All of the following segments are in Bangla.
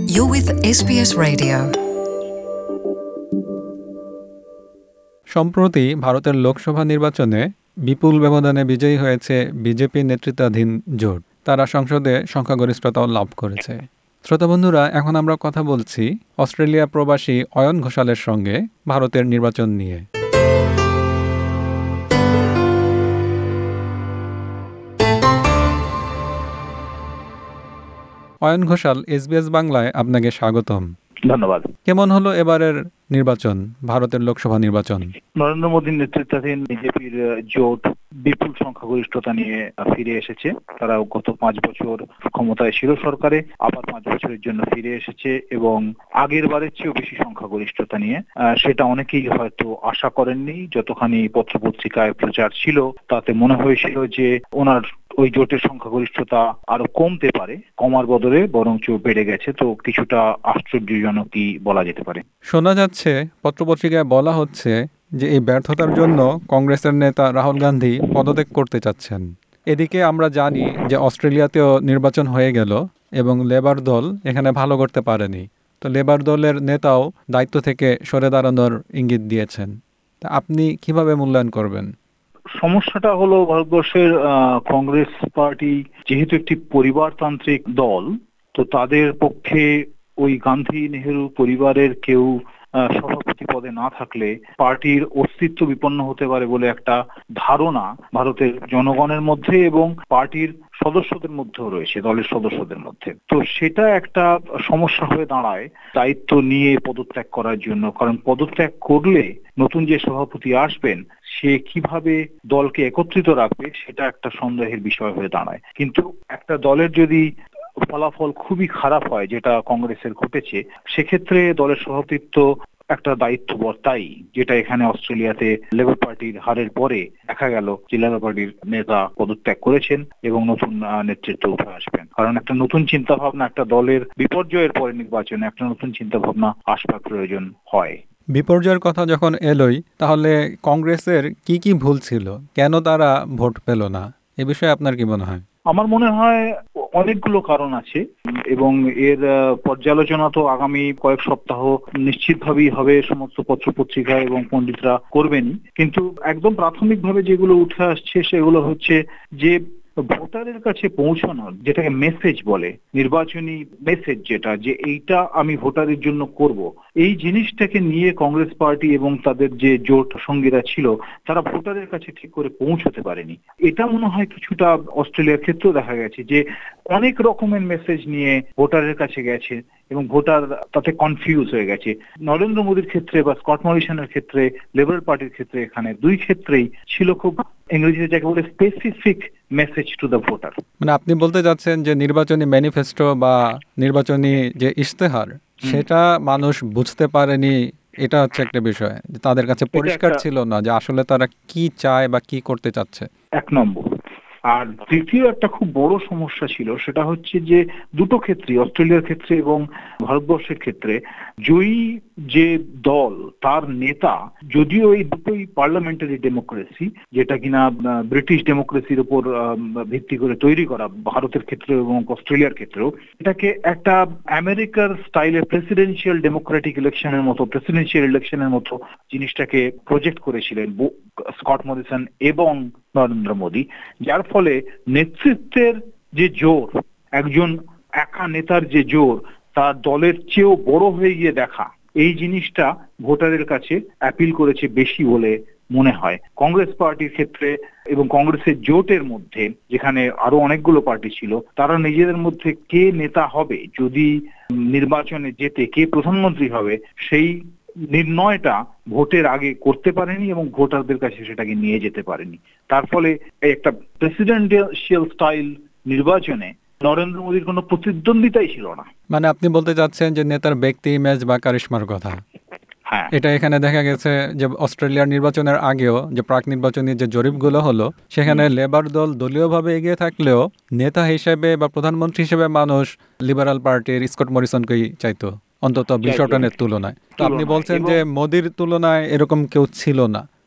You're with SBS Radio. সম্প্রতি ভারতের লোকসভা নির্বাচনে বিপুল ব্যবধানে বিজয়ী হয়েছে বিজেপি নেতৃত্বাধীন জোট। তারা সংসদে সংখ্যাগরিষ্ঠতাও লাভ করেছে। শ্রোতাবন্ধুরা, এখন আমরা কথা বলছি অস্ট্রেলিয়া প্রবাসী অয়ন ঘোষালের সঙ্গে ভারতের নির্বাচন নিয়ে। অয়ন ঘোষাল, SBS বাংলায় আপনাকে স্বাগতম। ধন্যবাদ। কেমন হলো এবারের নির্বাচন, ভারতের লোকসভা নির্বাচন? নরেন্দ্র মোদীর নেতৃত্বাধীন বিজেপির জোট বিপুল সংখ্যাগরিষ্ঠতা নিয়ে ফিরে এসেছে। তারা গত 5 বছর ক্ষমতায় ছিল সরকারে, আবার 5 বছরের জন্য ফিরে এসেছে এবং আগের বারের চেয়েও বেশি সংখ্যাগরিষ্ঠতা নিয়ে। সেটা অনেকেই হয়তো আশা করেননি। যতখানি পত্রপত্রিকায় প্রচার ছিল তাতে মনে হয়েছিল যে ওনার ওই জোটের সংখ্যাগরিষ্ঠতা আরো কমতে পারে, কমার বদলে বরঞ্চ বেড়ে গেছে। তো কিছুটা আশ্চর্যজনকই বলা যেতে পারে। শোনা যাচ্ছে, পত্রপত্রিকায় বলা হচ্ছে যে এই ব্যর্থতার জন্য কংগ্রেসের নেতা রাহুল গান্ধী পদত্যাগ করতে চাচ্ছেন। এদিকে আমরা জানি যে অস্ট্রেলিয়াতেও নির্বাচন হয়ে গেল এবং লেবার দল এখানে ভালো করতে পারেনি। তো লেবার দলের নেতাও দায়িত্ব থেকে সরে দাঁড়ানোর ইঙ্গিত দিয়েছেন। তা আপনি কিভাবে মূল্যায়ন করবেন? সমস্যাটা হলো, ভারতবর্ষের কংগ্রেস পার্টি যেহেতু একটি পরিবারতান্ত্রিক দল, তো তাদের পক্ষে ওই গান্ধী নেহেরু পরিবারের কেউ সভাপতি পদে না থাকলে পার্টির অস্তিত্ব বিপন্ন হতে পারে বলে একটা ধারণা ভারতের জনগণের মধ্যে এবং পার্টির সদস্যদের মধ্যেও রয়েছে, দলের সদস্যদের মধ্যে। তো সেটা একটা সমস্যা হয়ে দাঁড়ায় দায়িত্ব নিয়ে পদত্যাগ করার জন্য। কারণ পদত্যাগ করলে নতুন যে সভাপতি আসবেন সে কিভাবে দলকে একত্রিত রাখবে সেটা একটা সন্দেহের বিষয় হয়ে দাঁড়ায়। কিন্তু একটা দলের যদি ফলাফল খুবই খারাপ হয়, যেটা কংগ্রেসের ঘটেছে, সেক্ষেত্রে দলের সভাপতিত্ব একটা দায়িত্ব বর্তাই, যেটা এখানে অস্ট্রেলিয়াতে লেবার পার্টির হারের পরে দেখা গেল যে লেবার পার্টির নেতা পদত্যাগ করেছেন এবং নতুন নেতৃত্ব উঠে আসবেন। কারণ একটা নতুন চিন্তা ভাবনা, একটা দলের বিপর্যয়ের পরে নির্বাচনে একটা নতুন চিন্তা ভাবনা আসবার প্রয়োজন হয়। বিপর্যয়ের কথা যখন এলোই, তাহলে কংগ্রেসের কি কি ভুল ছিল, কেন তারা ভোট পেল না, এ বিষয়ে আপনার কি মনে হয়? আমার মনে হয় অনেকগুলো কারণ আছে এবং এর পর্যালোচনা তো আগামী কয়েক সপ্তাহ নিশ্চিতভাবেই হবে, সমস্ত পত্রপত্রিকা এবং পণ্ডিতরা করবেনই। কিন্তু একদম প্রাথমিকভাবে যেগুলো উঠে আসছে সেগুলো হচ্ছে যে ভোটারের কাছে পৌঁছানোর, যেটাকে মেসেজ বলে, নির্বাচনী মেসেজ, যেটা যে এইটা আমি ভোটারের জন্য করব, এই জিনিসটাকে নিয়ে কংগ্রেস পার্টি এবং তাদের যে জোট সঙ্গীরা ছিল তারা ভোটারের কাছে ঠিক করে পৌঁছতে পারেনি। এটা মনে হয় কিছুটা অস্ট্রেলিয়ার ক্ষেত্রেও দেখা গেছে যে অনেক রকমের মেসেজ নিয়ে ভোটারের কাছে গেছে এবং ভোটার তাতে কনফিউজ হয়ে গেছে। নরেন্দ্র মোদীর ক্ষেত্রে বা স্কট মরিসনের ক্ষেত্রে, লেবার পার্টির ক্ষেত্রে, এখানে দুই ক্ষেত্রেই ছিল খুব, ইংরেজিতে যাকে বলে, specific message to the voter. মানে আপনি বলতে যাচ্ছেন যে নির্বাচনী ম্যানিফেস্টো বা নির্বাচনী যে ইশতেহার সেটা মানুষ বুঝতে পারেনি, এটা হচ্ছে একটা বিষয়, যে তাদের কাছে পরিষ্কার ছিল না যে আসলে তারা কি চায় বা কি করতে চাচ্ছে। 1 নম্বর। আর দ্বিতীয় একটা খুব বড় সমস্যা ছিল, সেটা হচ্ছে যে দুটো ক্ষেত্রে, অস্ট্রেলিয়ার ক্ষেত্রে এবং ভারতবর্ষের ক্ষেত্রে, জয়ী যে দল তার নেতা, যদিও এই দুটোই পার্লামেন্টারি ডেমোক্রেসি, যেটা কিনা ব্রিটিশ ডেমোক্রেসির উপর ভিত্তি করে তৈরি করা, ভারতের ক্ষেত্রে এবং অস্ট্রেলিয়ার ক্ষেত্রেও, এটাকে একটা আমেরিকার স্টাইলে প্রেসিডেন্সিয়াল ডেমোক্রেটিক ইলেকশনের মতো, প্রেসিডেন্সিয়াল ইলেকশনের মতো জিনিসটাকে প্রজেক্ট করেছিলেন স্কট মরিসন এবং নরেন্দ্র মোদী। যার ফলে নেতৃত্বের যে জোর, একজন একা নেতার যে জোর, তার দলের চেয়েও বড় হয়ে গিয়ে দেখা, এই জিনিসটা ভোটারের কাছে অ্যাপিল করেছে বেশি বলে মনে হয়। কংগ্রেস পার্টির ক্ষেত্রে এবং কংগ্রেসের জোটের মধ্যে, যেখানে আরো অনেকগুলো পার্টি ছিল, তারা নিজেদের মধ্যে কে নেতা হবে, যদি নির্বাচনে জেতে কে প্রধানমন্ত্রী হবে, সেই নির্ণয়টা ভোটের আগে করতে পারেনি এবং ভোটারদের কাছে সেটাকে নিয়ে যেতে পারেনি। তার ফলে একটা প্রেসিডেন্সিয়াল স্টাইল নির্বাচনে নরেন্দ্র মোদীর কোনো প্রতিদ্বন্দ্বিতাই ছিল না। মানে আপনি বলতে চাচ্ছেন যে নেতার ব্যক্তি ইমেজ বা কারিশমার কথা। হ্যাঁ, এটা এখানে দেখা গেছে যে অস্ট্রেলিয়ার নির্বাচনের আগেও যে প্রাক নির্বাচনী যে জরিপগুলো হলো, সেখানে লেবার দল দলীয়ভাবে এগিয়ে থাকলেও নেতা হিসেবে বা প্রধানমন্ত্রী হিসেবে মানুষ লিবারাল পার্টির স্কট মরিসনকেই চাইতো, অন্তত 20 টনের তুলনায়। তো আপনি বলছেন যে মোদির তুলনায় এরকম কেউ ছিল না।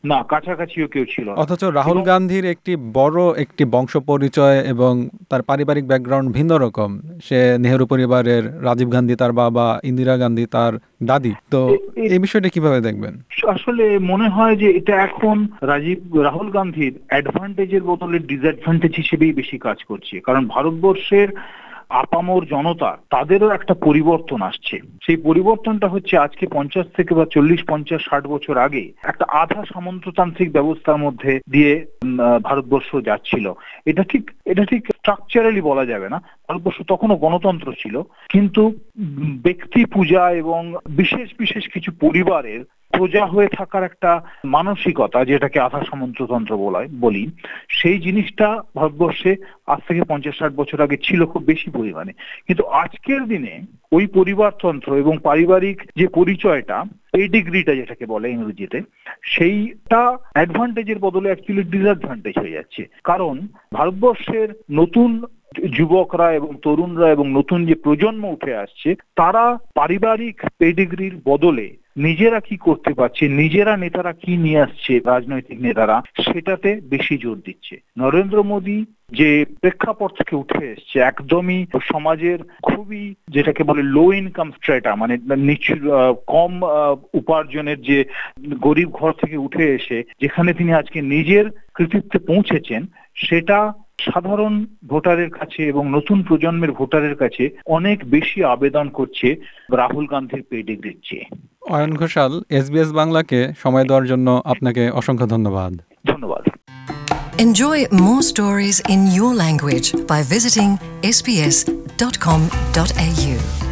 না, কাছাকাছিও কেউ ছিল না। অথচ রাহুল গান্ধীর একটি বংশ পরিচয় এবং তার পারিবারিক ব্যাকগ্রাউন্ড ভিন্ন রকম। সে নেহেরু পরিবারের, রাজীব গান্ধী তার বাবা, ইন্দিরা গান্ধী তার দাদি। তো এই বিষয়টা কিভাবে দেখবেন? আসলে মনে হয় যে এটা এখন রাহুল গান্ধীর অ্যাডভান্টেজের বদলে ডিসঅ্যাডভান্টেজ হিসেবেই বেশি কাজ করছে। কারণ ভারতবর্ষের আপামর জনতা, তাদেরও একটা পরিবর্তন আসছে। সেই পরিবর্তনটা হচ্ছে আজকে 50 থেকে বা 40, 50, 60 বছর আগে একটা আধা সামন্ততান্ত্রিক ব্যবস্থার মধ্যে দিয়ে ভারতবর্ষ যাচ্ছিল। এটা ঠিক স্ট্রাকচারালি বলা যাবে না। ভারতবর্ষ তখনও গণতন্ত্র ছিল, কিন্তু ব্যক্তি পূজা এবং বিশেষ বিশেষ কিছু পরিবারের প্রজা হয়ে থাকার একটা মানসিকতা, যেটাকে আধা সামন্ততন্ত্র বলি, সেই জিনিসটা ভারতবর্ষে আজ থেকে 50-60 বছর আগে ছিল খুব বেশি পরিমাণে। কিন্তু আজকের দিনে ওই পরিবারতন্ত্র এবং পারিবারিক যে পরিচয়টা, পেডিগ্রিটা যেটাকে বলে ইংরেজিতে, সেইটা অ্যাডভান্টেজের বদলে অ্যাকচুয়ালি ডিসঅ্যাডভান্টেজ হয়ে যাচ্ছে। কারণ ভারতবর্ষের নতুন যুবকরা এবং তরুণরা এবং নতুন যে প্রজন্ম উঠে আসছে, তারা পারিবারিক পেডিগ্রির বদলে নিজেরা কি করতে পারছে, নিজেরা নেতারা কি নিয়ে আসছে, রাজনৈতিক নেতারা, সেটাতে বেশি জোর দিচ্ছে। নরেন্দ্র মোদী যে প্রেক্ষাপট থেকে উঠে এসছে, একদমই সমাজের খুবই যেটাকে বলে লো ইনকাম স্ট্রেটা, মানে নিচু কম উপার্জনের যে গরিব ঘর থেকে উঠে এসে যেখানে তিনি আজকে নিজের কৃতিত্বে পৌঁছেছেন, সেটা সাধারণ ভোটারের কাছে এবং নতুন প্রজন্মের ভোটারের কাছে অনেক বেশি আবেদন করছে রাহুল গান্ধীর পেডিগ্রির চেয়ে। অয়ন ঘোষাল, SBS বাংলাকে সময় দেওয়ার জন্য আপনাকে অসংখ্য ধন্যবাদ। ধন্যবাদ। Enjoy more stories in your language by visiting sbs.com.au.